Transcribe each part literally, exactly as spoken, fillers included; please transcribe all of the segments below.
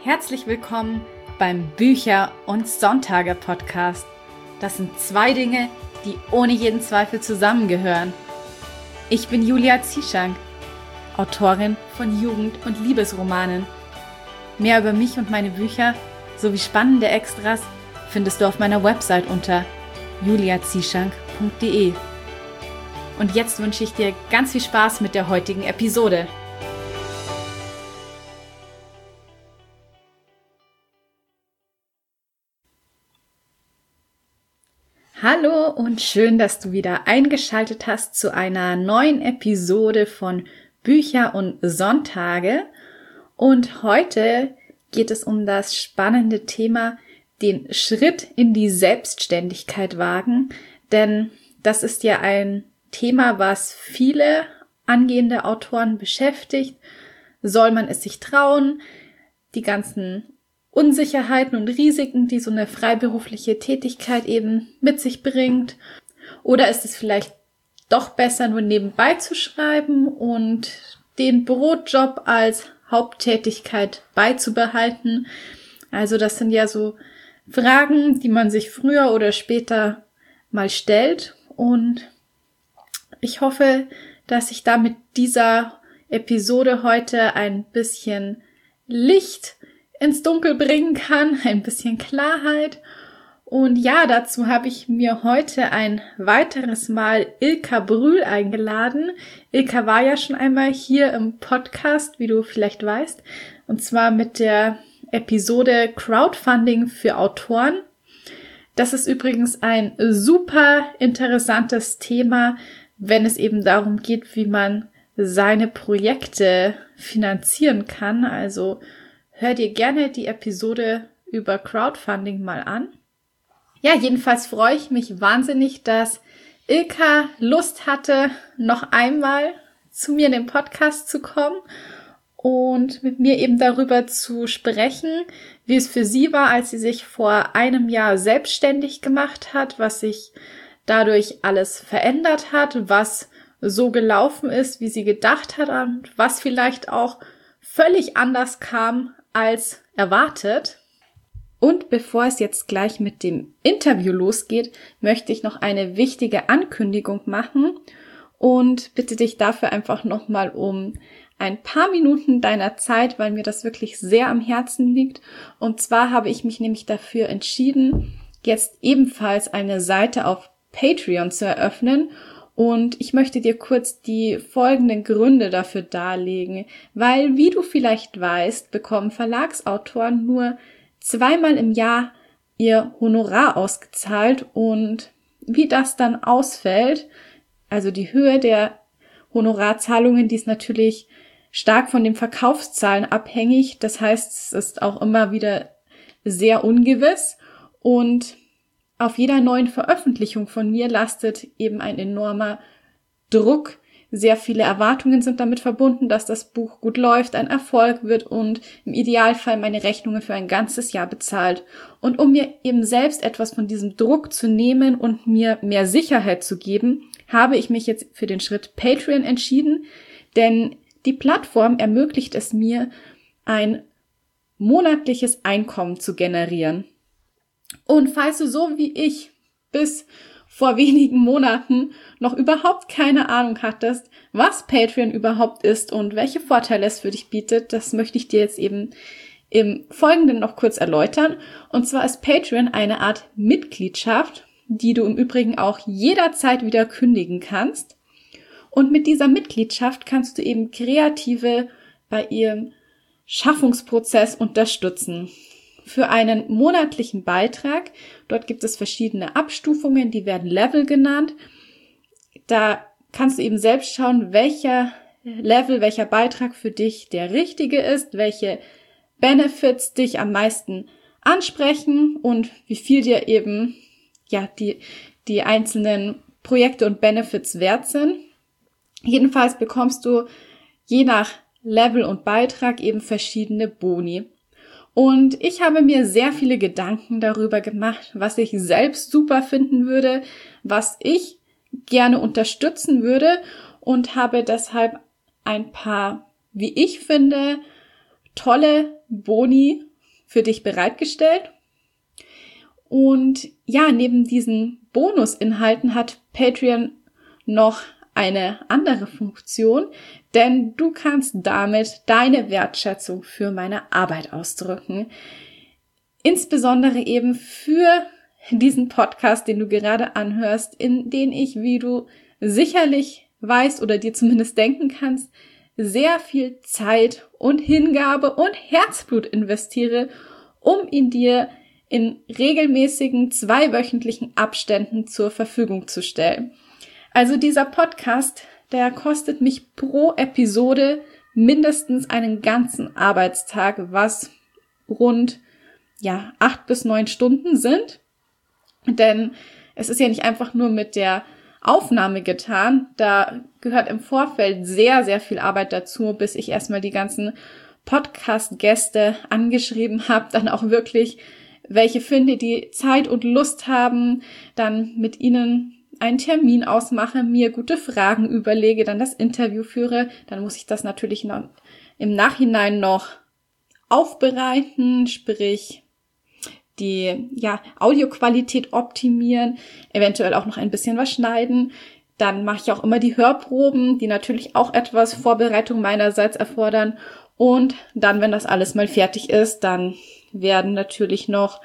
Herzlich willkommen beim Bücher- und Sonntage-Podcast. Das sind zwei Dinge, die ohne jeden Zweifel zusammengehören. Ich bin Julia Zieschank, Autorin von Jugend- und Liebesromanen. Mehr über mich und meine Bücher sowie spannende Extras findest du auf meiner Website unter julia zieschank punkt de. Und jetzt wünsche ich dir ganz viel Spaß mit der heutigen Episode. Hallo und schön, dass du wieder eingeschaltet hast zu einer neuen Episode von Bücher und Sonntage. Und heute geht es um das spannende Thema, den Schritt in die Selbstständigkeit wagen. Denn das ist ja ein Thema, was viele angehende Autoren beschäftigt. Soll man es sich trauen? Die ganzen Unsicherheiten und Risiken, die so eine freiberufliche Tätigkeit eben mit sich bringt? Oder ist es vielleicht doch besser, nur nebenbei zu schreiben und den Brotjob als Haupttätigkeit beizubehalten? Also das sind ja so Fragen, die man sich früher oder später mal stellt. Und ich hoffe, dass ich da mit dieser Episode heute ein bisschen Licht ins Dunkel bringen kann, ein bisschen Klarheit. Und ja, dazu habe ich mir heute ein weiteres Mal Ilka Brühl eingeladen. Ilka war ja schon einmal hier im Podcast, wie du vielleicht weißt, und zwar mit der Episode Crowdfunding für Autoren. Das ist übrigens ein super interessantes Thema, wenn es eben darum geht, wie man seine Projekte finanzieren kann. Also hör dir gerne die Episode über Crowdfunding mal an. Ja, jedenfalls freue ich mich wahnsinnig, dass Ilka Lust hatte, noch einmal zu mir in den Podcast zu kommen und mit mir eben darüber zu sprechen, wie es für sie war, als sie sich vor einem Jahr selbstständig gemacht hat, was sich dadurch alles verändert hat, was so gelaufen ist, wie sie gedacht hat und was vielleicht auch völlig anders kam als erwartet. Und bevor es jetzt gleich mit dem Interview losgeht, möchte ich noch eine wichtige Ankündigung machen und bitte dich dafür einfach nochmal um ein paar Minuten deiner Zeit, weil mir das wirklich sehr am Herzen liegt. Und zwar habe ich mich nämlich dafür entschieden, jetzt ebenfalls eine Seite auf Patreon zu eröffnen. Und ich möchte dir kurz die folgenden Gründe dafür darlegen, weil, wie du vielleicht weißt, bekommen Verlagsautoren nur zweimal im Jahr ihr Honorar ausgezahlt und wie das dann ausfällt, also die Höhe der Honorarzahlungen, die ist natürlich stark von den Verkaufszahlen abhängig, das heißt, es ist auch immer wieder sehr ungewiss und auf jeder neuen Veröffentlichung von mir lastet eben ein enormer Druck. Sehr viele Erwartungen sind damit verbunden, dass das Buch gut läuft, ein Erfolg wird und im Idealfall meine Rechnungen für ein ganzes Jahr bezahlt. Und um mir eben selbst etwas von diesem Druck zu nehmen und mir mehr Sicherheit zu geben, habe ich mich jetzt für den Schritt Patreon entschieden, denn die Plattform ermöglicht es mir, ein monatliches Einkommen zu generieren. Und falls du so wie ich bis vor wenigen Monaten noch überhaupt keine Ahnung hattest, was Patreon überhaupt ist und welche Vorteile es für dich bietet, das möchte ich dir jetzt eben im Folgenden noch kurz erläutern. Und zwar ist Patreon eine Art Mitgliedschaft, die du im Übrigen auch jederzeit wieder kündigen kannst. Und mit dieser Mitgliedschaft kannst du eben Kreative bei ihrem Schaffungsprozess unterstützen. Für einen monatlichen Beitrag, dort gibt es verschiedene Abstufungen, die werden Level genannt. Da kannst du eben selbst schauen, welcher Level, welcher Beitrag für dich der richtige ist, welche Benefits dich am meisten ansprechen und wie viel dir eben ja die die einzelnen Projekte und Benefits wert sind. Jedenfalls bekommst du je nach Level und Beitrag eben verschiedene Boni. Und ich habe mir sehr viele Gedanken darüber gemacht, was ich selbst super finden würde, was ich gerne unterstützen würde und habe deshalb ein paar, wie ich finde, tolle Boni für dich bereitgestellt. Und ja, neben diesen Bonusinhalten hat Patreon noch eine andere Funktion, denn du kannst damit deine Wertschätzung für meine Arbeit ausdrücken. Insbesondere eben für diesen Podcast, den du gerade anhörst, in den ich, wie du sicherlich weißt oder dir zumindest denken kannst, sehr viel Zeit und Hingabe und Herzblut investiere, um ihn dir in regelmäßigen zweiwöchentlichen Abständen zur Verfügung zu stellen. Also dieser Podcast, der kostet mich pro Episode mindestens einen ganzen Arbeitstag, was rund ja acht bis neun Stunden sind. Denn es ist ja nicht einfach nur mit der Aufnahme getan. Da gehört im Vorfeld sehr, sehr viel Arbeit dazu, bis ich erstmal die ganzen Podcast-Gäste angeschrieben habe, dann auch wirklich welche finde, die Zeit und Lust haben, dann mit ihnen einen Termin ausmache, mir gute Fragen überlege, dann das Interview führe, dann muss ich das natürlich noch im Nachhinein noch aufbereiten, sprich die ja Audioqualität optimieren, eventuell auch noch ein bisschen was schneiden. Dann mache ich auch immer die Hörproben, die natürlich auch etwas Vorbereitung meinerseits erfordern. Und dann, wenn das alles mal fertig ist, dann werden natürlich noch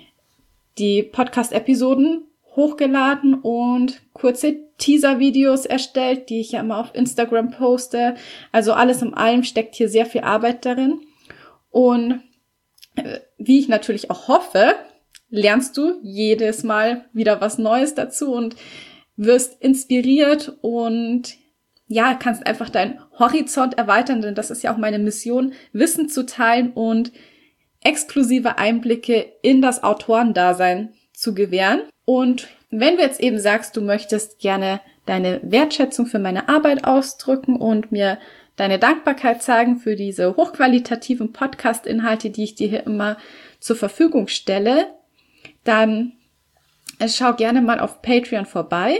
die Podcast-Episoden hochgeladen und kurze Teaser-Videos erstellt, die ich ja immer auf Instagram poste. Also alles in allem steckt hier sehr viel Arbeit darin. Und äh, wie ich natürlich auch hoffe, lernst du jedes Mal wieder was Neues dazu und wirst inspiriert und ja, kannst einfach deinen Horizont erweitern, denn das ist ja auch meine Mission, Wissen zu teilen und exklusive Einblicke in das Autorendasein zu gewähren. Und wenn du jetzt eben sagst, du möchtest gerne deine Wertschätzung für meine Arbeit ausdrücken und mir deine Dankbarkeit zeigen für diese hochqualitativen Podcast-Inhalte, die ich dir hier immer zur Verfügung stelle, dann schau gerne mal auf Patreon vorbei.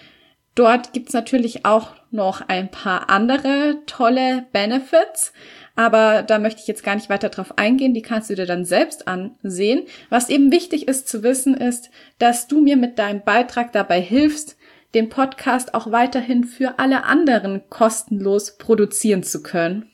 Dort gibt's natürlich auch noch ein paar andere tolle Benefits, aber da möchte ich jetzt gar nicht weiter drauf eingehen, die kannst du dir dann selbst ansehen. Was eben wichtig ist zu wissen, ist, dass du mir mit deinem Beitrag dabei hilfst, den Podcast auch weiterhin für alle anderen kostenlos produzieren zu können.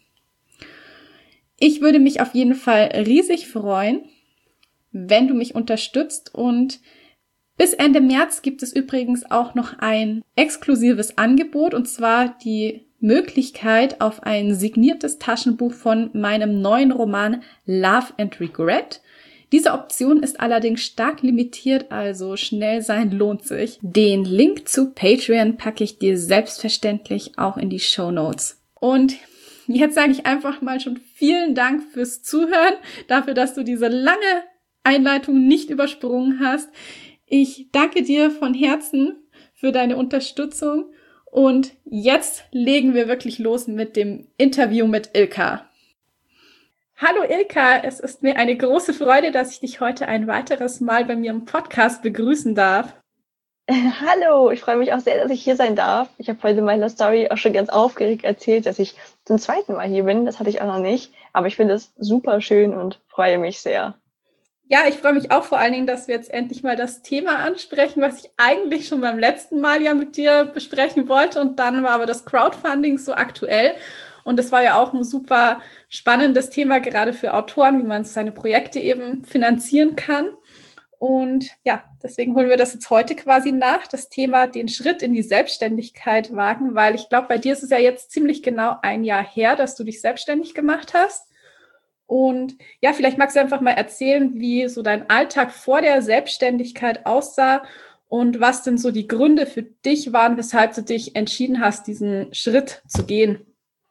Ich würde mich auf jeden Fall riesig freuen, wenn du mich unterstützt, und bis Ende März gibt es übrigens auch noch ein exklusives Angebot, und zwar die Möglichkeit auf ein signiertes Taschenbuch von meinem neuen Roman Love and Regret. Diese Option ist allerdings stark limitiert, also schnell sein lohnt sich. Den Link zu Patreon packe ich dir selbstverständlich auch in die Shownotes. Und jetzt sage ich einfach mal schon vielen Dank fürs Zuhören, dafür, dass du diese lange Einleitung nicht übersprungen hast. Ich danke dir von Herzen für deine Unterstützung und jetzt legen wir wirklich los mit dem Interview mit Ilka. Hallo Ilka, es ist mir eine große Freude, dass ich dich heute ein weiteres Mal bei mir im Podcast begrüßen darf. Hallo, ich freue mich auch sehr, dass ich hier sein darf. Ich habe heute in meiner Story auch schon ganz aufgeregt erzählt, dass ich zum zweiten Mal hier bin. Das hatte ich auch noch nicht, aber ich finde es super schön und freue mich sehr. Ja, ich freue mich auch vor allen Dingen, dass wir jetzt endlich mal das Thema ansprechen, was ich eigentlich schon beim letzten Mal ja mit dir besprechen wollte. Und dann war aber das Crowdfunding so aktuell. Und das war ja auch ein super spannendes Thema, gerade für Autoren, wie man seine Projekte eben finanzieren kann. Und ja, deswegen holen wir das jetzt heute quasi nach, das Thema den Schritt in die Selbstständigkeit wagen, weil ich glaube, bei dir ist es ja jetzt ziemlich genau ein Jahr her, dass du dich selbstständig gemacht hast. Und ja, vielleicht magst du einfach mal erzählen, wie so dein Alltag vor der Selbstständigkeit aussah und was denn so die Gründe für dich waren, weshalb du dich entschieden hast, diesen Schritt zu gehen.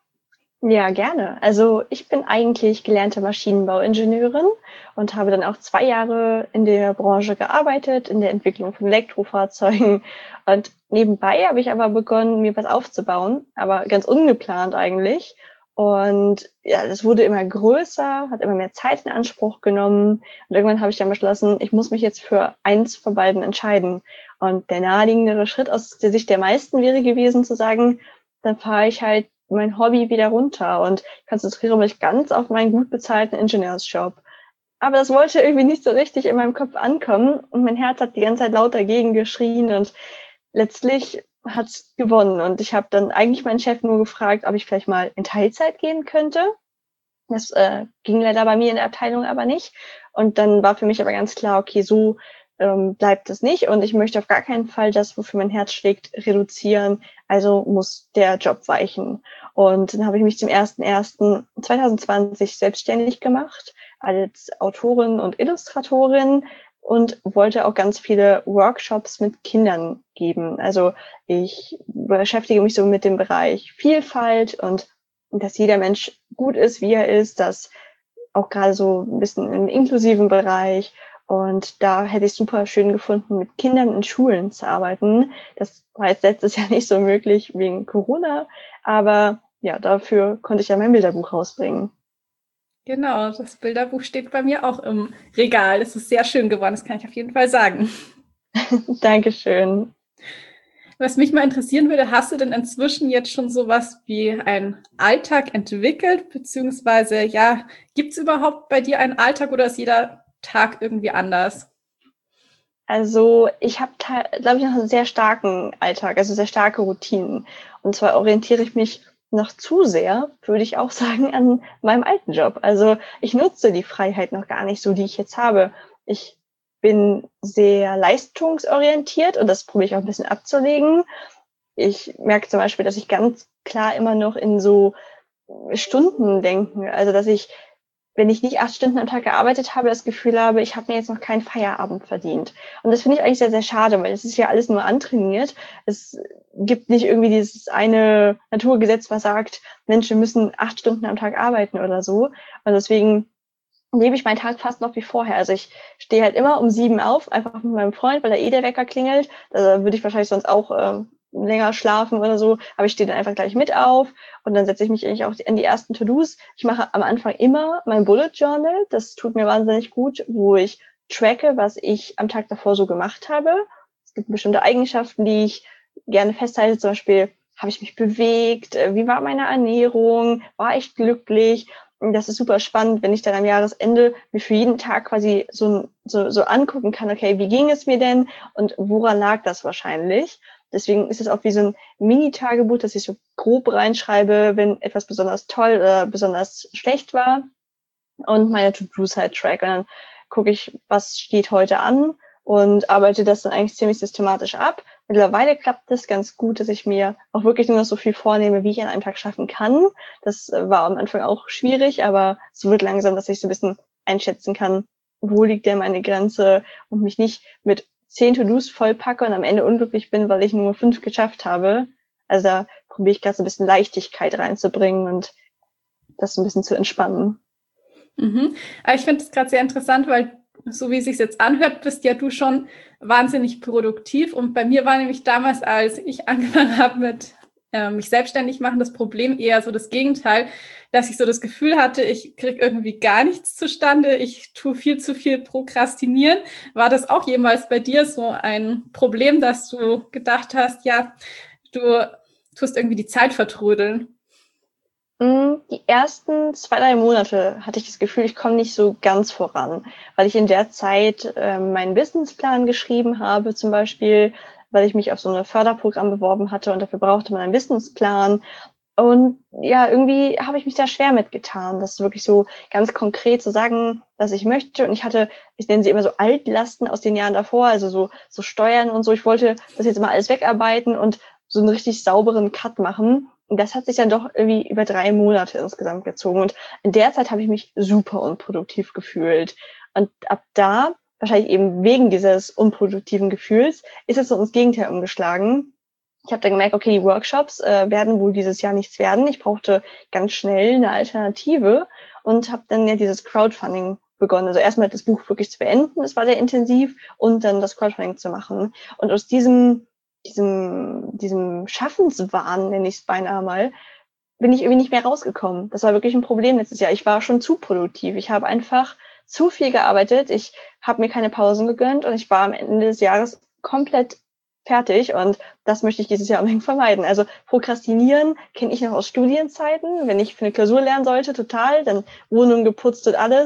Ja, gerne. Also ich bin eigentlich gelernte Maschinenbauingenieurin und habe dann auch zwei Jahre in der Branche gearbeitet, in der Entwicklung von Elektrofahrzeugen. Und nebenbei habe ich aber begonnen, mir was aufzubauen, aber ganz ungeplant eigentlich. Und ja, das wurde immer größer, hat immer mehr Zeit in Anspruch genommen. Und irgendwann habe ich dann beschlossen, ich muss mich jetzt für eins von beiden entscheiden. Und der naheliegendere Schritt aus der Sicht der meisten wäre gewesen, zu sagen, dann fahre ich halt mein Hobby wieder runter und konzentriere mich ganz auf meinen gut bezahlten Ingenieursjob. Aber das wollte irgendwie nicht so richtig in meinem Kopf ankommen und mein Herz hat die ganze Zeit laut dagegen geschrien und letztlich hat's gewonnen. Und ich habe dann eigentlich meinen Chef nur gefragt, ob ich vielleicht mal in Teilzeit gehen könnte. Das äh, ging leider bei mir in der Abteilung aber nicht. Und dann war für mich aber ganz klar, okay, so ähm, bleibt es nicht. Und ich möchte auf gar keinen Fall das, wofür mein Herz schlägt, reduzieren. Also muss der Job weichen. Und dann habe ich mich zum ersten ersten zweitausendzwanzig selbstständig gemacht als Autorin und Illustratorin und wollte auch ganz viele Workshops mit Kindern geben. Also ich beschäftige mich so mit dem Bereich Vielfalt und dass jeder Mensch gut ist, wie er ist, dass auch gerade so ein bisschen im inklusiven Bereich. Und da hätte ich super schön gefunden, mit Kindern in Schulen zu arbeiten. Das war jetzt letztes Jahr nicht so möglich wegen Corona, aber ja, dafür konnte ich ja mein Bilderbuch rausbringen. Genau, das Bilderbuch steht bei mir auch im Regal. Es ist sehr schön geworden, das kann ich auf jeden Fall sagen. Dankeschön. Was mich mal interessieren würde, hast du denn inzwischen jetzt schon sowas wie einen Alltag entwickelt? Beziehungsweise, ja, gibt es überhaupt bei dir einen Alltag oder ist jeder Tag irgendwie anders? Also ich habe, glaube ich, noch einen sehr starken Alltag, also sehr starke Routinen. Und zwar orientiere ich mich noch zu sehr, würde ich auch sagen, an meinem alten Job. Also ich nutze die Freiheit noch gar nicht so, die ich jetzt habe. Ich bin sehr leistungsorientiert und das probiere ich auch ein bisschen abzulegen. Ich merke zum Beispiel, dass ich ganz klar immer noch in so Stunden denke. Also dass ich, wenn ich nicht acht Stunden am Tag gearbeitet habe, das Gefühl habe, ich habe mir jetzt noch keinen Feierabend verdient. Und das finde ich eigentlich sehr, sehr schade, weil es ist ja alles nur antrainiert. Es gibt nicht irgendwie dieses eine Naturgesetz, was sagt, Menschen müssen acht Stunden am Tag arbeiten oder so. Und deswegen lebe ich meinen Tag fast noch wie vorher. Also ich stehe halt immer um sieben auf, einfach mit meinem Freund, weil da eh der Wecker klingelt. Da würde ich wahrscheinlich sonst auch äh, länger schlafen oder so. Aber ich stehe dann einfach gleich mit auf und dann setze ich mich eigentlich auch an die ersten To-Dos. Ich mache am Anfang immer mein Bullet Journal. Das tut mir wahnsinnig gut, wo ich tracke, was ich am Tag davor so gemacht habe. Es gibt bestimmte Eigenschaften, die ich gerne festhalte. Zum Beispiel, habe ich mich bewegt? Wie war meine Ernährung? War ich glücklich? Das ist super spannend, wenn ich dann am Jahresende mir für jeden Tag quasi so, so, so angucken kann, okay, wie ging es mir denn und woran lag das wahrscheinlich? Deswegen ist es auch wie so ein Mini-Tagebuch, dass ich so grob reinschreibe, wenn etwas besonders toll oder besonders schlecht war und meine To-Dos halt track. Und dann gucke ich, was steht heute an und arbeite das dann eigentlich ziemlich systematisch ab. Mittlerweile klappt das ganz gut, dass ich mir auch wirklich nur noch so viel vornehme, wie ich an einem Tag schaffen kann. Das war am Anfang auch schwierig, aber es wird langsam, dass ich so ein bisschen einschätzen kann, wo liegt denn meine Grenze und mich nicht mit zehn To-Dos vollpacke und am Ende unglücklich bin, weil ich nur fünf geschafft habe. Also da probiere ich gerade so ein bisschen Leichtigkeit reinzubringen und das so ein bisschen zu entspannen. Mhm. Aber ich finde es gerade sehr interessant, weil so wie es sich jetzt anhört, bist ja du schon wahnsinnig produktiv. Und bei mir war nämlich damals, als ich angefangen habe mit äh, mich selbstständig machen, das Problem eher so das Gegenteil, dass ich so das Gefühl hatte, ich kriege irgendwie gar nichts zustande, ich tue viel zu viel prokrastinieren. War das auch jemals bei dir so ein Problem, dass du gedacht hast, ja, du tust irgendwie die Zeit vertrödeln? Die ersten zwei, drei Monate hatte ich das Gefühl, ich komme nicht so ganz voran, weil ich in der Zeit äh, meinen Businessplan geschrieben habe, zum Beispiel, weil ich mich auf so ein Förderprogramm beworben hatte und dafür brauchte man einen Businessplan. Und ja, irgendwie habe ich mich da schwer mitgetan, das wirklich so ganz konkret zu sagen, was ich möchte. Und ich hatte, ich nenne sie immer so Altlasten aus den Jahren davor, also so, so Steuern und so. Ich wollte das jetzt mal alles wegarbeiten und so einen richtig sauberen Cut machen. Und das hat sich dann doch irgendwie über drei Monate insgesamt gezogen. Und in der Zeit habe ich mich super unproduktiv gefühlt. Und ab da, wahrscheinlich eben wegen dieses unproduktiven Gefühls, ist es so ins Gegenteil umgeschlagen. Ich habe dann gemerkt, okay, die Workshops äh, werden wohl dieses Jahr nichts werden. Ich brauchte ganz schnell eine Alternative und habe dann ja dieses Crowdfunding begonnen. Also erstmal das Buch wirklich zu beenden, das war sehr intensiv, und dann das Crowdfunding zu machen. Und aus diesem diesem, diesem Schaffenswahn, nenne ich es beinahe mal, bin ich irgendwie nicht mehr rausgekommen. Das war wirklich ein Problem letztes Jahr. Ich war schon zu produktiv. Ich habe einfach zu viel gearbeitet. Ich habe mir keine Pausen gegönnt und ich war am Ende des Jahres komplett fertig, und das möchte ich dieses Jahr unbedingt vermeiden. Also Prokrastinieren kenne ich noch aus Studienzeiten, wenn ich für eine Klausur lernen sollte, total, dann Wohnung geputzt und alles.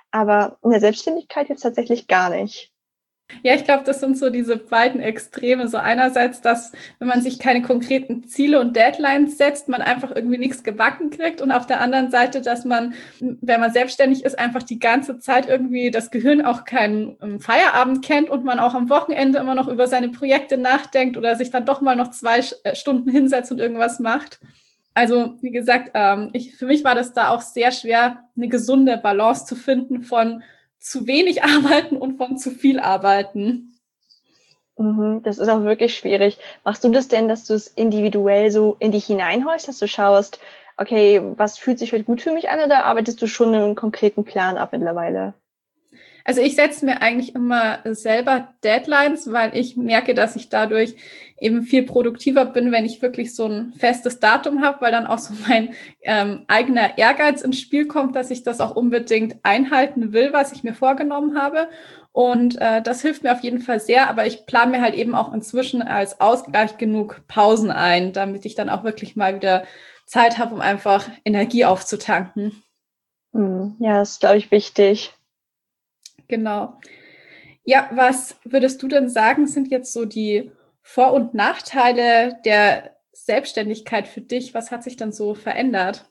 aber in der Selbstständigkeit jetzt tatsächlich gar nicht. Ja, ich glaube, das sind so diese beiden Extreme. So einerseits, dass, wenn man sich keine konkreten Ziele und Deadlines setzt, man einfach irgendwie nichts gebacken kriegt. Und auf der anderen Seite, dass man, wenn man selbstständig ist, einfach die ganze Zeit irgendwie das Gehirn auch keinen Feierabend kennt und man auch am Wochenende immer noch über seine Projekte nachdenkt oder sich dann doch mal noch zwei Stunden hinsetzt und irgendwas macht. Also, wie gesagt, ähm, ich, für mich war das da auch sehr schwer, eine gesunde Balance zu finden von zu wenig arbeiten und von zu viel arbeiten. Mhm, das ist auch wirklich schwierig. Machst du das denn, dass du es individuell so in dich hineinhorchst, dass du schaust, okay, was fühlt sich heute gut für mich an, oder arbeitest du schon einen konkreten Plan ab mittlerweile? Also ich setze mir eigentlich immer selber Deadlines, weil ich merke, dass ich dadurch eben viel produktiver bin, wenn ich wirklich so ein festes Datum habe, weil dann auch so mein ähm, eigener Ehrgeiz ins Spiel kommt, dass ich das auch unbedingt einhalten will, was ich mir vorgenommen habe. Und äh, das hilft mir auf jeden Fall sehr, aber ich plane mir halt eben auch inzwischen als Ausgleich genug Pausen ein, damit ich dann auch wirklich mal wieder Zeit habe, um einfach Energie aufzutanken. Hm, ja, das ist, glaube ich, wichtig. Genau. Ja, was würdest du denn sagen, sind jetzt so die Vor- und Nachteile der Selbstständigkeit für dich? Was hat sich dann so verändert?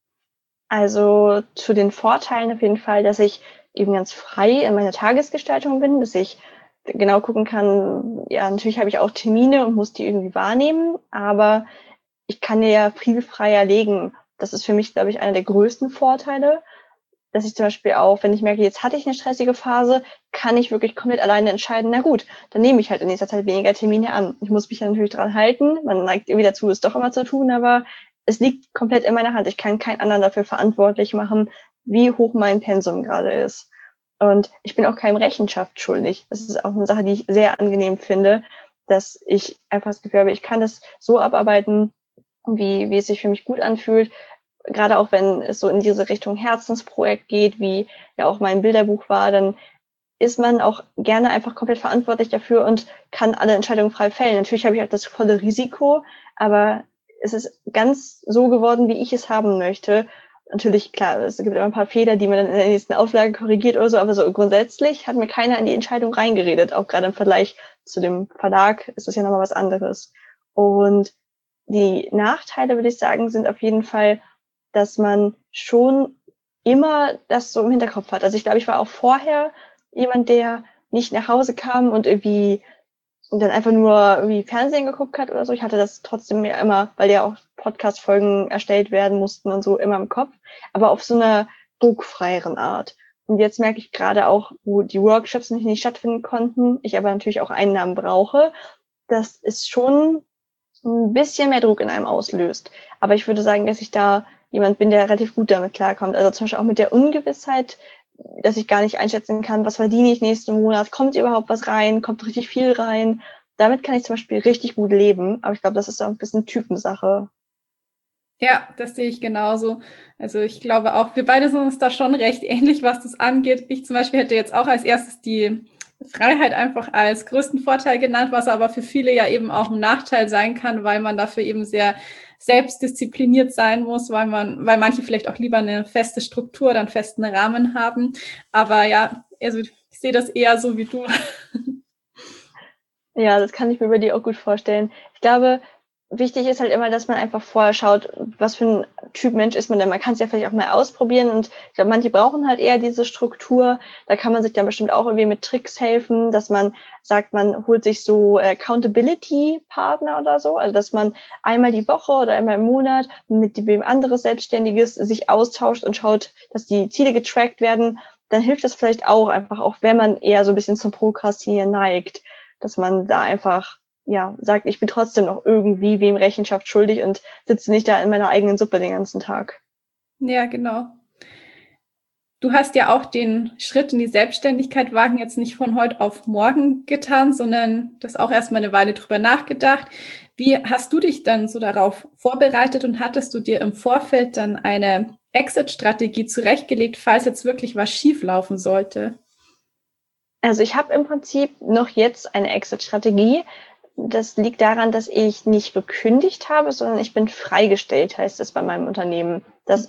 Also zu den Vorteilen auf jeden Fall, dass ich eben ganz frei in meiner Tagesgestaltung bin, dass ich genau gucken kann, ja, natürlich habe ich auch Termine und muss die irgendwie wahrnehmen, aber ich kann ja viel freier legen. Das ist für mich, glaube ich, einer der größten Vorteile, dass ich zum Beispiel auch, wenn ich merke, jetzt hatte ich eine stressige Phase, kann ich wirklich komplett alleine entscheiden, na gut, dann nehme ich halt in nächster Zeit weniger Termine an. Ich muss mich ja natürlich dran halten. Man neigt irgendwie dazu, es doch immer zu tun, aber es liegt komplett in meiner Hand. Ich kann keinen anderen dafür verantwortlich machen, wie hoch mein Pensum gerade ist. Und ich bin auch keinem Rechenschaft schuldig. Das ist auch eine Sache, die ich sehr angenehm finde, dass ich einfach das Gefühl habe, ich kann das so abarbeiten, wie, wie es sich für mich gut anfühlt. Gerade auch wenn es so in diese Richtung Herzensprojekt geht, wie ja auch mein Bilderbuch war, dann ist man auch gerne einfach komplett verantwortlich dafür und kann alle Entscheidungen frei fällen. Natürlich habe ich auch das volle Risiko, aber es ist ganz so geworden, wie ich es haben möchte. Natürlich, klar, es gibt immer ein paar Fehler, die man dann in der nächsten Auflage korrigiert oder so, aber so grundsätzlich hat mir keiner in die Entscheidung reingeredet. Auch gerade im Vergleich zu dem Verlag ist das ja nochmal was anderes. Und die Nachteile, würde ich sagen, sind auf jeden Fall, dass man schon immer das so im Hinterkopf hat. Also ich glaube, ich war auch vorher jemand, der nicht nach Hause kam und irgendwie und dann einfach nur irgendwie Fernsehen geguckt hat oder so. Ich hatte das trotzdem ja immer, weil ja auch Podcast-Folgen erstellt werden mussten und so, immer im Kopf, aber auf so einer druckfreieren Art. Und jetzt merke ich gerade auch, wo die Workshops nicht, nicht stattfinden konnten, ich aber natürlich auch Einnahmen brauche, dass es schon ein bisschen mehr Druck in einem auslöst. Aber ich würde sagen, dass ich da jemand bin, der relativ gut damit klarkommt. Also zum Beispiel auch mit der Ungewissheit, dass ich gar nicht einschätzen kann, was verdiene ich nächsten Monat, kommt überhaupt was rein, kommt richtig viel rein. Damit kann ich zum Beispiel richtig gut leben, aber ich glaube, das ist auch ein bisschen Typensache. Ja, das sehe ich genauso. Also ich glaube auch, wir beide sind uns da schon recht ähnlich, was das angeht. Ich zum Beispiel hätte jetzt auch als erstes die Freiheit einfach als größten Vorteil genannt, was aber für viele ja eben auch ein Nachteil sein kann, weil man dafür eben sehr selbstdiszipliniert sein muss, weil man, weil manche vielleicht auch lieber eine feste Struktur, dann festen Rahmen haben. Aber ja, also ich sehe das eher so wie du. Ja, das kann ich mir bei dir auch gut vorstellen. Ich glaube, wichtig ist halt immer, dass man einfach vorher schaut, was für ein Typ Mensch ist man denn. Man kann es ja vielleicht auch mal ausprobieren und ich glaube, manche brauchen halt eher diese Struktur. Da kann man sich dann bestimmt auch irgendwie mit Tricks helfen, dass man sagt, man holt sich so Accountability-Partner oder so, also dass man einmal die Woche oder einmal im Monat mit dem anderes Selbstständiges sich austauscht und schaut, dass die Ziele getrackt werden. Dann hilft das vielleicht auch einfach, auch wenn man eher so ein bisschen zum Prokrastinieren neigt, dass man da einfach ja, sagt, ich bin trotzdem noch irgendwie wem Rechenschaft schuldig und sitze nicht da in meiner eigenen Suppe den ganzen Tag. Ja, genau. Du hast ja auch den Schritt in die Selbstständigkeit wagen jetzt nicht von heute auf morgen getan, sondern das auch erstmal eine Weile drüber nachgedacht. Wie hast du dich dann so darauf vorbereitet und hattest du dir im Vorfeld dann eine Exit-Strategie zurechtgelegt, falls jetzt wirklich was schieflaufen sollte? Also ich habe im Prinzip noch jetzt eine Exit-Strategie. Das liegt daran, dass ich nicht gekündigt habe, sondern ich bin freigestellt, heißt es bei meinem Unternehmen. Das mhm. ist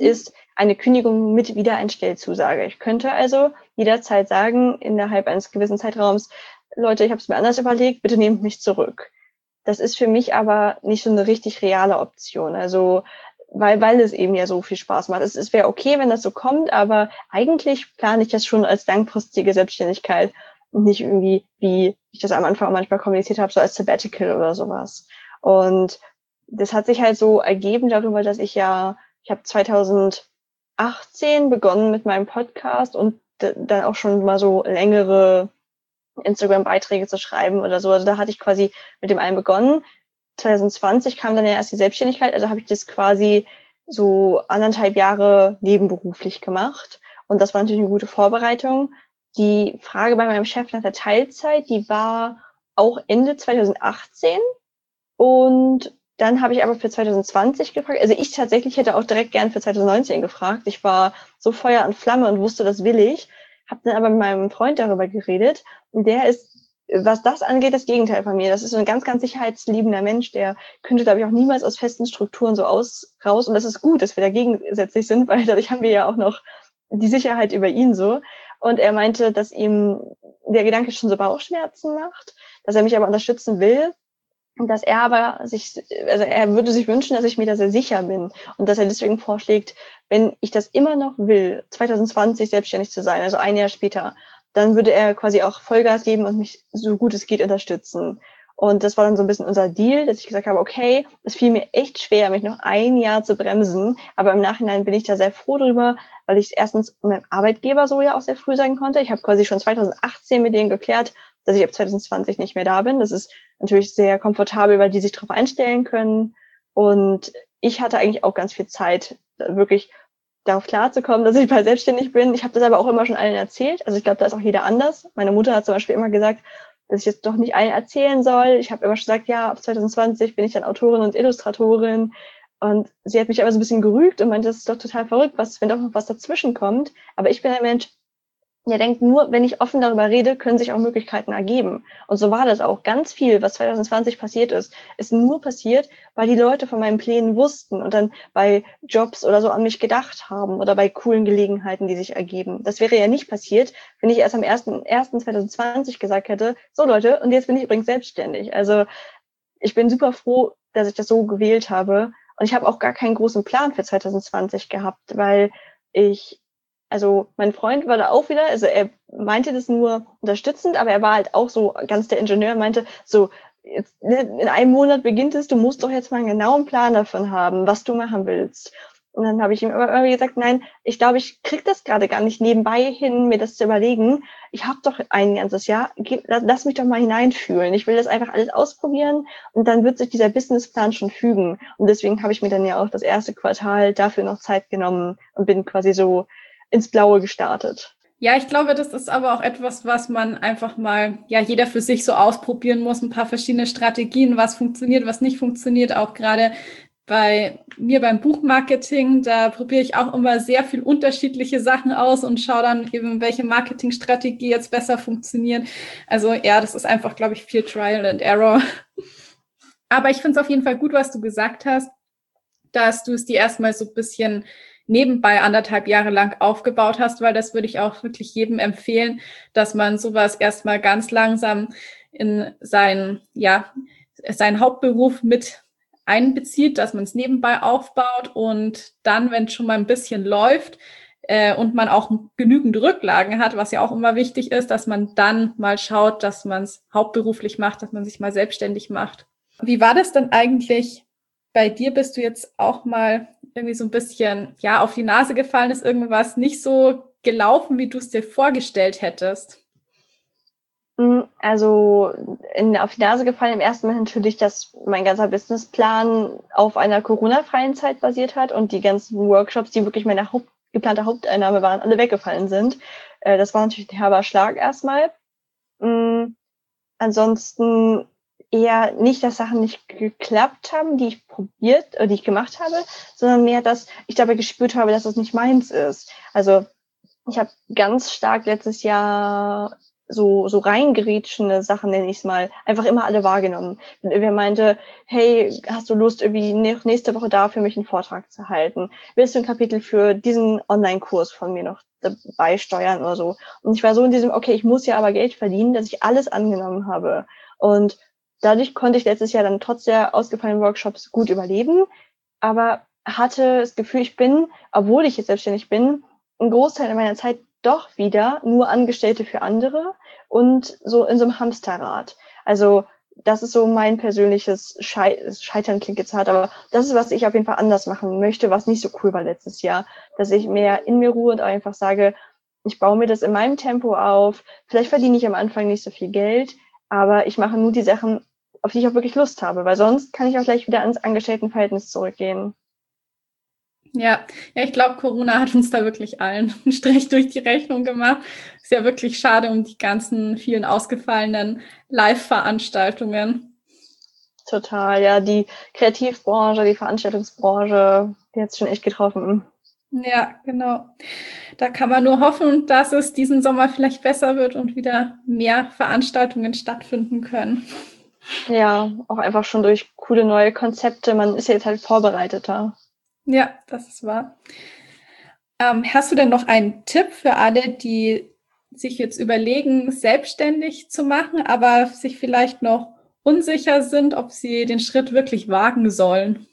eine Kündigung mit Wiedereinstellzusage. Ich könnte also jederzeit sagen, innerhalb eines gewissen Zeitraums, Leute, ich habe es mir anders überlegt, bitte nehmt mich zurück. Das ist für mich aber nicht so eine richtig reale Option. Also weil weil es eben ja so viel Spaß macht. Es, es wäre okay, wenn das so kommt, aber eigentlich plane ich das schon als langfristige Selbstständigkeit und nicht irgendwie, wie ich das am Anfang manchmal kommuniziert habe, so als Sabbatical oder sowas. Und das hat sich halt so ergeben darüber, dass ich ja, ich habe zweitausendachtzehn begonnen mit meinem Podcast und d- dann auch schon mal so längere Instagram-Beiträge zu schreiben oder so. Also da hatte ich quasi mit dem einen begonnen. zwanzig zwanzig kam dann ja erst die Selbstständigkeit, also habe ich das quasi so anderthalb Jahre nebenberuflich gemacht. Und das war natürlich eine gute Vorbereitung. Die Frage bei meinem Chef nach der Teilzeit, die war auch Ende zweitausendachtzehn. Und dann habe ich aber für zwanzig zwanzig gefragt. Also ich tatsächlich hätte auch direkt gern für zwanzig neunzehn gefragt. Ich war so Feuer und Flamme und wusste, das will ich. Habe dann aber mit meinem Freund darüber geredet. Und der ist, was das angeht, das Gegenteil von mir. Das ist so ein ganz, ganz sicherheitsliebender Mensch, der könnte, glaube ich, auch niemals aus festen Strukturen so aus raus. Und das ist gut, dass wir da gegensätzlich sind, weil dadurch haben wir ja auch noch die Sicherheit über ihn so. Und er meinte, dass ihm der Gedanke schon so Bauchschmerzen macht, dass er mich aber unterstützen will. Und dass er aber sich, also er würde sich wünschen, dass ich mir da sehr sicher bin. Und dass er deswegen vorschlägt, wenn ich das immer noch will, zwanzig zwanzig selbstständig zu sein, also ein Jahr später, dann würde er quasi auch Vollgas geben und mich so gut es geht unterstützen. Und das war dann so ein bisschen unser Deal, dass ich gesagt habe, okay, es fiel mir echt schwer, mich noch ein Jahr zu bremsen. Aber im Nachhinein bin ich da sehr froh drüber, weil ich es erstens meinem Arbeitgeber so ja auch sehr früh sagen konnte. Ich habe quasi schon zweitausendachtzehn mit denen geklärt, dass ich ab zwanzig zwanzig nicht mehr da bin. Das ist natürlich sehr komfortabel, weil die sich darauf einstellen können. Und ich hatte eigentlich auch ganz viel Zeit, wirklich darauf klarzukommen, dass ich bald selbstständig bin. Ich habe das aber auch immer schon allen erzählt. Also ich glaube, da ist auch jeder anders. Meine Mutter hat zum Beispiel immer gesagt, dass ich jetzt doch nicht allen erzählen soll. Ich habe immer schon gesagt, ja, ab zwanzig zwanzig bin ich dann Autorin und Illustratorin. Und sie hat mich aber so ein bisschen gerügt und meinte, das ist doch total verrückt, was, wenn doch noch was dazwischen kommt. Aber ich bin ein Mensch, der denkt, nur wenn ich offen darüber rede, können sich auch Möglichkeiten ergeben. Und so war das auch. Ganz viel, was zwanzig zwanzig passiert ist, ist nur passiert, weil die Leute von meinen Plänen wussten und dann bei Jobs oder so an mich gedacht haben oder bei coolen Gelegenheiten, die sich ergeben. Das wäre ja nicht passiert, wenn ich erst am ersten ersten zwanzig zwanzig gesagt hätte, so Leute, und jetzt bin ich übrigens selbstständig. Also ich bin super froh, dass ich das so gewählt habe. Und ich habe auch gar keinen großen Plan für zwanzig zwanzig gehabt, weil ich Also mein Freund war da auch wieder, also er meinte das nur unterstützend, aber er war halt auch so ganz der Ingenieur, meinte so, jetzt, in einem Monat beginnt es, du musst doch jetzt mal einen genauen Plan davon haben, was du machen willst. Und dann habe ich ihm immer, immer gesagt, nein, ich glaube, ich krieg das gerade gar nicht nebenbei hin, mir das zu überlegen. Ich habe doch ein ganzes Jahr, geh, lass mich doch mal hineinfühlen. Ich will das einfach alles ausprobieren und dann wird sich dieser Businessplan schon fügen. Und deswegen habe ich mir dann ja auch das erste Quartal dafür noch Zeit genommen und bin quasi so ins Blaue gestartet. Ja, ich glaube, das ist aber auch etwas, was man einfach mal, ja, jeder für sich so ausprobieren muss, ein paar verschiedene Strategien, was funktioniert, was nicht funktioniert, auch gerade bei mir beim Buchmarketing, da probiere ich auch immer sehr viel unterschiedliche Sachen aus und schaue dann eben, welche Marketingstrategie jetzt besser funktioniert. Also ja, das ist einfach, glaube ich, viel Trial and Error. Aber ich finde es auf jeden Fall gut, was du gesagt hast, dass du es dir erstmal so ein bisschen nebenbei anderthalb Jahre lang aufgebaut hast, weil das würde ich auch wirklich jedem empfehlen, dass man sowas erstmal ganz langsam in seinen, ja, seinen Hauptberuf mit einbezieht, dass man es nebenbei aufbaut und dann, wenn es schon mal ein bisschen läuft äh, und man auch genügend Rücklagen hat, was ja auch immer wichtig ist, dass man dann mal schaut, dass man es hauptberuflich macht, dass man sich mal selbstständig macht. Wie war das denn eigentlich bei dir? Bist du jetzt auch mal irgendwie so ein bisschen, ja, auf die Nase gefallen? Ist irgendwas nicht so gelaufen, wie du es dir vorgestellt hättest? Also in, auf die Nase gefallen im ersten Mal natürlich, dass mein ganzer Businessplan auf einer Corona-freien Zeit basiert hat und die ganzen Workshops, die wirklich meine Haupt, geplante Haupteinnahme waren, alle weggefallen sind. Äh, das war natürlich ein herber Schlag erstmal. Mhm. Ansonsten eher nicht, dass Sachen nicht geklappt haben, die ich probiert, oder die ich gemacht habe, sondern mehr, dass ich dabei gespürt habe, dass das nicht meins ist. Also ich habe ganz stark letztes Jahr so, so reingerätschende Sachen, nenne ich es mal, einfach immer alle wahrgenommen. Wenn irgendwer meinte, hey, hast du Lust, irgendwie nächste Woche da für mich einen Vortrag zu halten? Willst du ein Kapitel für diesen Online-Kurs von mir noch dabei steuern oder so? Und ich war so in diesem, okay, ich muss ja aber Geld verdienen, dass ich alles angenommen habe. Und dadurch konnte ich letztes Jahr dann trotz der ausgefallenen Workshops gut überleben, aber hatte das Gefühl, ich bin, obwohl ich jetzt selbstständig bin, einen Großteil meiner Zeit doch wieder nur Angestellte für andere und so in so einem Hamsterrad. Also das ist so mein persönliches Schei- Scheitern, klingt jetzt hart, aber das ist, was ich auf jeden Fall anders machen möchte, was nicht so cool war letztes Jahr, dass ich mehr in mir ruhe und einfach sage, ich baue mir das in meinem Tempo auf, vielleicht verdiene ich am Anfang nicht so viel Geld, aber ich mache nur die Sachen, auf die ich auch wirklich Lust habe, weil sonst kann ich auch gleich wieder ans Angestelltenverhältnis zurückgehen. Ja, ja, ich glaube, Corona hat uns da wirklich allen einen Strich durch die Rechnung gemacht. Ist ja wirklich schade um die ganzen vielen ausgefallenen Live-Veranstaltungen. Total, ja, die Kreativbranche, die Veranstaltungsbranche, die hat es schon echt getroffen. Ja, genau. Da kann man nur hoffen, dass es diesen Sommer vielleicht besser wird und wieder mehr Veranstaltungen stattfinden können. Ja, auch einfach schon durch coole neue Konzepte. Man ist jetzt halt vorbereiteter. Ja, das ist wahr. Ähm, hast du denn noch einen Tipp für alle, die sich jetzt überlegen, selbstständig zu machen, aber sich vielleicht noch unsicher sind, ob sie den Schritt wirklich wagen sollen?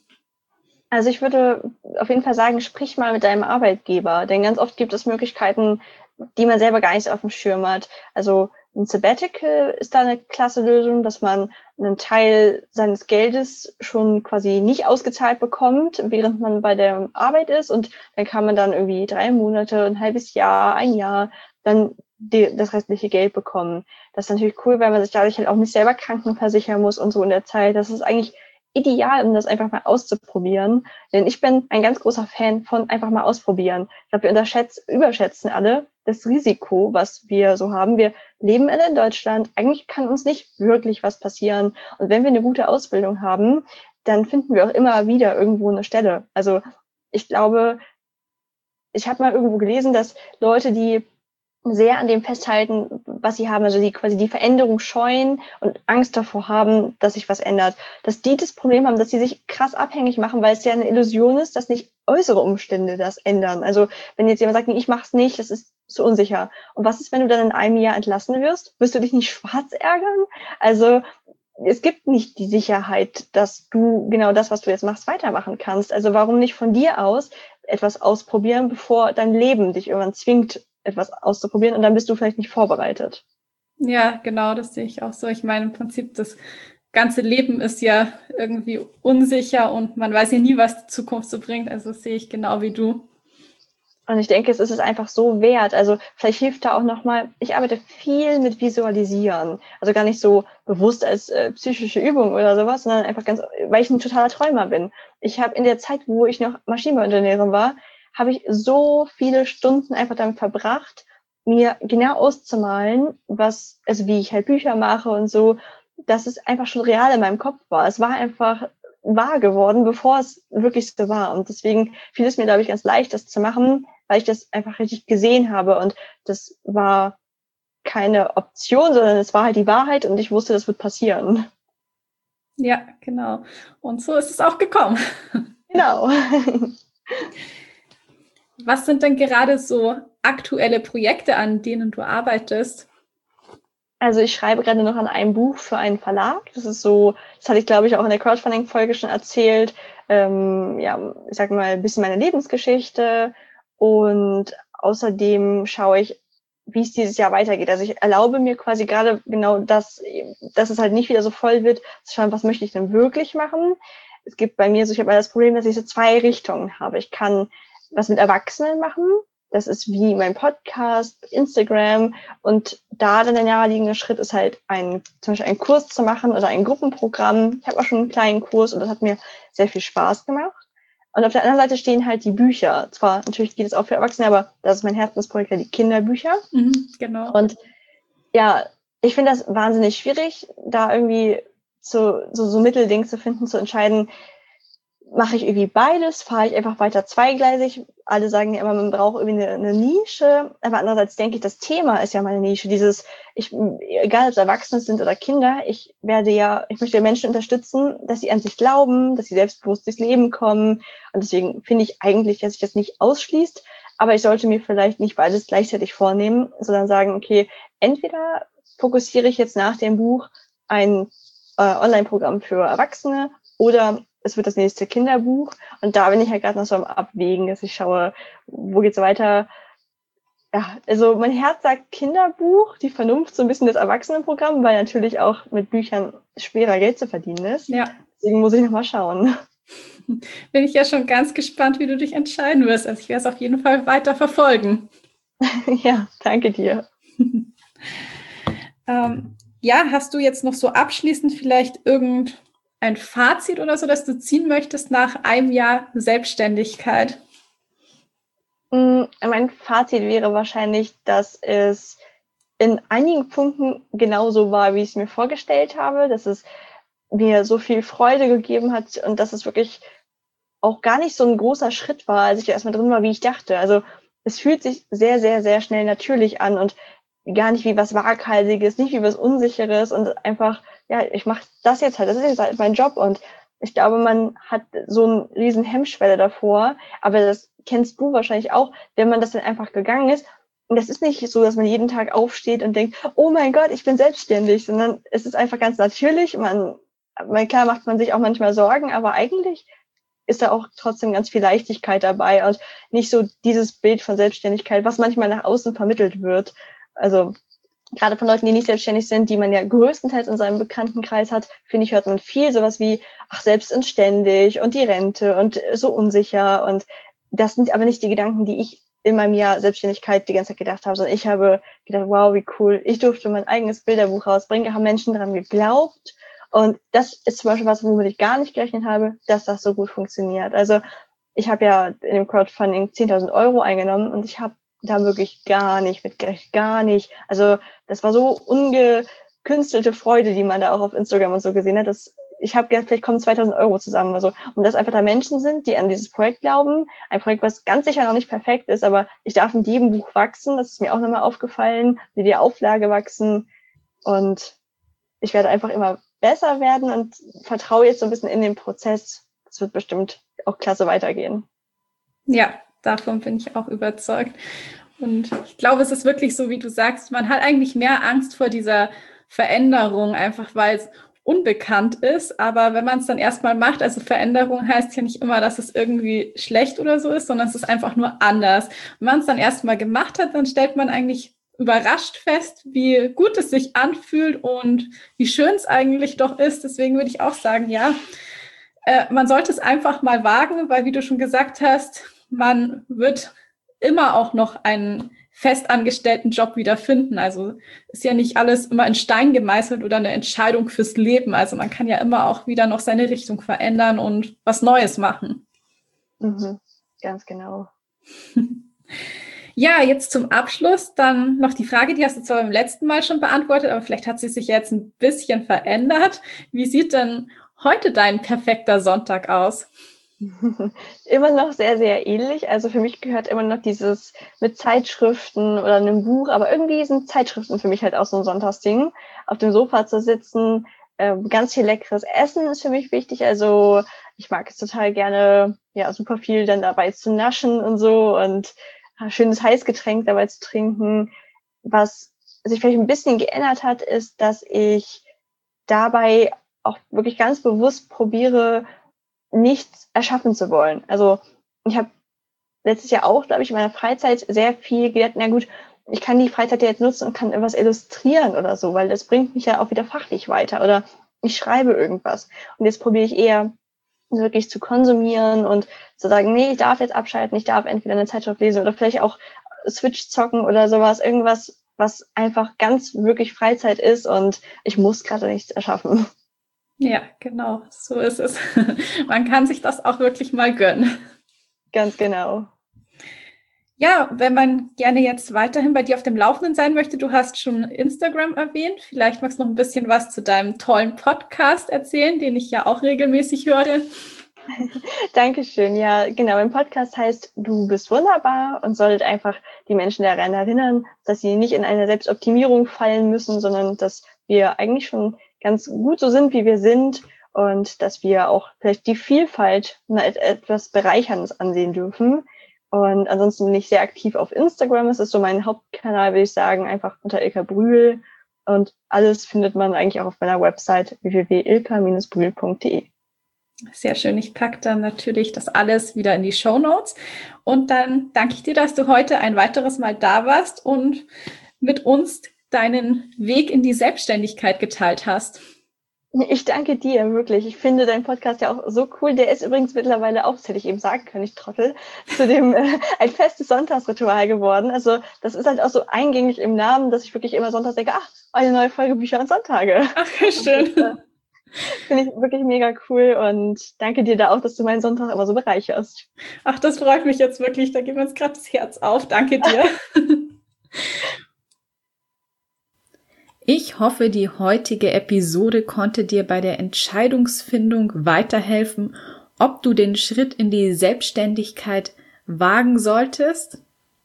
Also ich würde auf jeden Fall sagen, sprich mal mit deinem Arbeitgeber, denn ganz oft gibt es Möglichkeiten, die man selber gar nicht auf dem Schirm hat. Also ein Sabbatical ist da eine klasse Lösung, dass man einen Teil seines Geldes schon quasi nicht ausgezahlt bekommt, während man bei der Arbeit ist, und dann kann man dann irgendwie drei Monate, ein halbes Jahr, ein Jahr dann die, das restliche Geld bekommen. Das ist natürlich cool, weil man sich dadurch halt auch nicht selber krankenversichern muss und so in der Zeit. Das ist eigentlich ideal, um das einfach mal auszuprobieren. Denn ich bin ein ganz großer Fan von einfach mal ausprobieren. Ich glaube, wir unterschätzen, überschätzen alle das Risiko, was wir so haben. Wir leben alle in Deutschland. Eigentlich kann uns nicht wirklich was passieren. Und wenn wir eine gute Ausbildung haben, dann finden wir auch immer wieder irgendwo eine Stelle. Also ich glaube, ich habe mal irgendwo gelesen, dass Leute, die sehr an dem festhalten, was sie haben, also die quasi die Veränderung scheuen und Angst davor haben, dass sich was ändert, dass die das Problem haben, dass sie sich krass abhängig machen, weil es ja eine Illusion ist, dass nicht äußere Umstände das ändern. Also wenn jetzt jemand sagt, nee, ich mach's nicht, das ist zu unsicher. Und was ist, wenn du dann in einem Jahr entlassen wirst? Wirst du dich nicht schwarz ärgern? Also es gibt nicht die Sicherheit, dass du genau das, was du jetzt machst, weitermachen kannst. Also warum nicht von dir aus etwas ausprobieren, bevor dein Leben dich irgendwann zwingt, etwas auszuprobieren, und dann bist du vielleicht nicht vorbereitet. Ja, genau, das sehe ich auch so. Ich meine, im Prinzip, das ganze Leben ist ja irgendwie unsicher und man weiß ja nie, was die Zukunft so bringt. Also das sehe ich genau wie du. Und ich denke, es ist es einfach so wert. Also vielleicht hilft da auch nochmal, ich arbeite viel mit Visualisieren. Also gar nicht so bewusst als äh, psychische Übung oder sowas, sondern einfach ganz, weil ich ein totaler Träumer bin. Ich habe in der Zeit, wo ich noch Maschinenbauingenieurin war, habe ich so viele Stunden einfach damit verbracht, mir genau auszumalen, was, also wie ich halt Bücher mache und so, dass es einfach schon real in meinem Kopf war. Es war einfach wahr geworden, bevor es wirklich so war. Und deswegen fiel es mir, glaube ich, ganz leicht, das zu machen, weil ich das einfach richtig gesehen habe. Und das war keine Option, sondern es war halt die Wahrheit und ich wusste, das wird passieren. Ja, genau. Und so ist es auch gekommen. Genau. Was sind denn gerade so aktuelle Projekte, an denen du arbeitest? Also ich schreibe gerade noch an einem Buch für einen Verlag. Das ist so, das hatte ich, glaube ich, auch in der Crowdfunding-Folge schon erzählt. Ähm, ja, ich sag mal, ein bisschen meine Lebensgeschichte. Und außerdem schaue ich, wie es dieses Jahr weitergeht. Also ich erlaube mir quasi gerade genau das, dass es halt nicht wieder so voll wird, zu schauen, was möchte ich denn wirklich machen. Es gibt bei mir so, ich habe das Problem, dass ich so zwei Richtungen habe. Ich kann was mit Erwachsenen machen. Das ist wie mein Podcast, Instagram, und da dann der naheliegende Schritt ist halt ein, zum Beispiel einen Kurs zu machen oder ein Gruppenprogramm. Ich habe auch schon einen kleinen Kurs und das hat mir sehr viel Spaß gemacht. Und auf der anderen Seite stehen halt die Bücher. Zwar natürlich geht es auch für Erwachsene, aber das ist mein Herzensprojekt, ja, die Kinderbücher. Mhm, genau. Und ja, ich finde das wahnsinnig schwierig, da irgendwie zu, so, so Mittelding zu finden, zu entscheiden, mache ich irgendwie beides, fahre ich einfach weiter zweigleisig. Alle sagen ja immer, man braucht irgendwie eine, eine Nische, aber andererseits denke ich, das Thema ist ja meine Nische. Dieses, ich, egal ob es Erwachsene sind oder Kinder, ich werde ja, ich möchte Menschen unterstützen, dass sie an sich glauben, dass sie selbstbewusst durchs Leben kommen. Und deswegen finde ich eigentlich, dass sich das nicht ausschließt, aber ich sollte mir vielleicht nicht beides gleichzeitig vornehmen, sondern sagen, okay, entweder fokussiere ich jetzt nach dem Buch ein äh, Online-Programm für Erwachsene oder es wird das nächste Kinderbuch. Und da bin ich halt gerade noch so am Abwägen, dass ich schaue, wo geht's weiter. Ja, also mein Herz sagt Kinderbuch, die Vernunft so ein bisschen das Erwachsenenprogramm, weil natürlich auch mit Büchern schwerer Geld zu verdienen ist. Ja. Deswegen muss ich noch mal schauen. Bin ich ja schon ganz gespannt, wie du dich entscheiden wirst. Also ich werde es auf jeden Fall weiter verfolgen. Ja, danke dir. ähm, ja, hast du jetzt noch so abschließend vielleicht irgendein Fazit oder so, das du ziehen möchtest nach einem Jahr Selbstständigkeit? Mein Fazit wäre wahrscheinlich, dass es in einigen Punkten genauso war, wie ich es mir vorgestellt habe, dass es mir so viel Freude gegeben hat und dass es wirklich auch gar nicht so ein großer Schritt war, als ich erstmal drin war, wie ich dachte. Also es fühlt sich sehr, sehr, sehr schnell natürlich an und gar nicht wie was Waghalsiges, nicht wie was Unsicheres und einfach, ja, ich mache das jetzt halt, das ist jetzt halt mein Job und ich glaube, man hat so einen riesen Hemmschwelle davor, aber das kennst du wahrscheinlich auch, wenn man das dann einfach gegangen ist. Und das ist nicht so, dass man jeden Tag aufsteht und denkt, oh mein Gott, ich bin selbstständig, sondern es ist einfach ganz natürlich. Man, man klar macht man sich auch manchmal Sorgen, aber eigentlich ist da auch trotzdem ganz viel Leichtigkeit dabei und nicht so dieses Bild von Selbstständigkeit, was manchmal nach außen vermittelt wird. Also gerade von Leuten, die nicht selbstständig sind, die man ja größtenteils in seinem Bekanntenkreis hat, finde ich, hört man viel sowas wie, ach, selbst und ständig und die Rente und so unsicher. Und das sind aber nicht die Gedanken, die ich in meinem Jahr Selbstständigkeit die ganze Zeit gedacht habe, sondern ich habe gedacht, wow, wie cool, ich durfte mein eigenes Bilderbuch rausbringen, haben Menschen daran geglaubt. Und das ist zum Beispiel was, womit ich gar nicht gerechnet habe, dass das so gut funktioniert. Also ich habe ja in dem Crowdfunding zehntausend Euro eingenommen und ich habe da wirklich gar nicht mitgerechnet, gar nicht. Also das war so ungekünstelte Freude, die man da auch auf Instagram und so gesehen hat. Dass ich habe gedacht, vielleicht kommen zweitausend Euro zusammen. Also und dass einfach da Menschen sind, die an dieses Projekt glauben. Ein Projekt, was ganz sicher noch nicht perfekt ist, aber ich darf in jedem Buch wachsen. Das ist mir auch nochmal aufgefallen, wie die Auflage wachsen. Und ich werde einfach immer besser werden und vertraue jetzt so ein bisschen in den Prozess. Das wird bestimmt auch klasse weitergehen. Ja, davon bin ich auch überzeugt. Und ich glaube, es ist wirklich so, wie du sagst, man hat eigentlich mehr Angst vor dieser Veränderung, einfach weil es unbekannt ist. Aber wenn man es dann erstmal macht, also Veränderung heißt ja nicht immer, dass es irgendwie schlecht oder so ist, sondern es ist einfach nur anders. Wenn man es dann erstmal gemacht hat, dann stellt man eigentlich überrascht fest, wie gut es sich anfühlt und wie schön es eigentlich doch ist. Deswegen würde ich auch sagen, ja, äh, man sollte es einfach mal wagen, weil, wie du schon gesagt hast, man wird immer auch noch einen festangestellten Job wieder finden. Also ist ja nicht alles immer in Stein gemeißelt oder eine Entscheidung fürs Leben. Also man kann ja immer auch wieder noch seine Richtung verändern und was Neues machen. Mhm, ganz genau. Ja, jetzt zum Abschluss dann noch die Frage, die hast du zwar beim letzten Mal schon beantwortet, aber vielleicht hat sie sich jetzt ein bisschen verändert. Wie sieht denn heute dein perfekter Sonntag aus? Immer noch sehr, sehr ähnlich. Also für mich gehört immer noch dieses mit Zeitschriften oder einem Buch, aber irgendwie sind Zeitschriften für mich halt auch so ein Sonntagsding. Auf dem Sofa zu sitzen, äh, ganz viel leckeres Essen ist für mich wichtig. Also ich mag es total gerne, ja, super viel dann dabei zu naschen und so und ein schönes Heißgetränk dabei zu trinken. Was sich vielleicht ein bisschen geändert hat, ist, dass ich dabei auch wirklich ganz bewusst probiere, nichts erschaffen zu wollen. Also ich habe letztes Jahr auch, glaube ich, in meiner Freizeit sehr viel gedacht, na gut, ich kann die Freizeit ja jetzt nutzen und kann etwas illustrieren oder so, weil das bringt mich ja auch wieder fachlich weiter oder ich schreibe irgendwas. Und jetzt probiere ich eher wirklich zu konsumieren und zu sagen, nee, ich darf jetzt abschalten, ich darf entweder eine Zeitschrift lesen oder vielleicht auch Switch zocken oder sowas, irgendwas, was einfach ganz wirklich Freizeit ist und ich muss gerade nichts erschaffen. Ja, genau, so ist es. Man kann sich das auch wirklich mal gönnen. Ganz genau. Ja, wenn man gerne jetzt weiterhin bei dir auf dem Laufenden sein möchte, du hast schon Instagram erwähnt. Vielleicht magst du noch ein bisschen was zu deinem tollen Podcast erzählen, den ich ja auch regelmäßig höre. Dankeschön. Ja, genau. Mein Podcast heißt Du bist wunderbar und sollte einfach die Menschen daran erinnern, dass sie nicht in eine Selbstoptimierung fallen müssen, sondern dass wir eigentlich schon ganz gut so sind, wie wir sind und dass wir auch vielleicht die Vielfalt als etwas Bereicherndes ansehen dürfen. Und ansonsten bin ich sehr aktiv auf Instagram. Das ist so mein Hauptkanal, würde ich sagen, einfach unter Ilka Brühl. Und alles findet man eigentlich auch auf meiner Website w w w punkt ilka Bindestrich brühl punkt d e. Sehr schön. Ich packe dann natürlich das alles wieder in die Shownotes. Und dann danke ich dir, dass du heute ein weiteres Mal da warst und mit uns deinen Weg in die Selbstständigkeit geteilt hast. Ich danke dir, wirklich. Ich finde deinen Podcast ja auch so cool. Der ist übrigens mittlerweile auch, das hätte ich eben sagen können, ich Trottel, zu dem äh, ein festes Sonntagsritual geworden. Also das ist halt auch so eingängig im Namen, dass ich wirklich immer sonntags denke, ach, eine neue Folge Bücher und Sonntage. Ach, schön. Das, äh, finde ich wirklich mega cool und danke dir da auch, dass du meinen Sonntag immer so bereicherst. Ach, das freut mich jetzt wirklich. Da geht mir jetzt gerade das Herz auf. Danke dir. Ich hoffe, die heutige Episode konnte dir bei der Entscheidungsfindung weiterhelfen, ob du den Schritt in die Selbstständigkeit wagen solltest.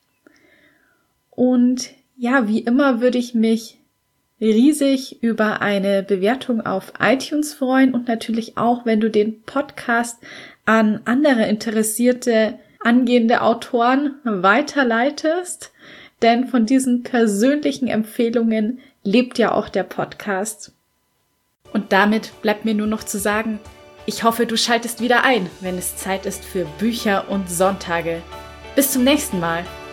Und ja, wie immer würde ich mich riesig über eine Bewertung auf iTunes freuen und natürlich auch, wenn du den Podcast an andere interessierte, angehende Autoren weiterleitest, denn von diesen persönlichen Empfehlungen lebt ja auch der Podcast. Und damit bleibt mir nur noch zu sagen, ich hoffe, du schaltest wieder ein, wenn es Zeit ist für Bücher und Sonntage. Bis zum nächsten Mal.